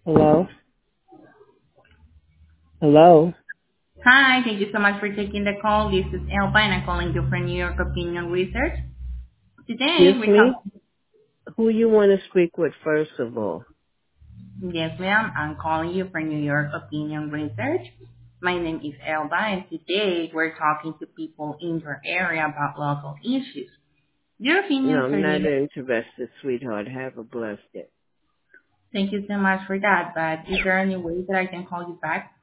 Hello? Hello? Hi, thank you so much for taking the call. This is Elba, and I'm calling you from New York Opinion Research. Today, Excuse we have, me? Who you want to speak with first of all? yes, ma'am, I'm calling you from New York Opinion Research. My name is Elba, and today we're talking to people in your area about local issues. Your No, opinions I'm are not needed. interested, sweetheart. Have a blessed day. Thank you so much for that, but is there any way that I can call you back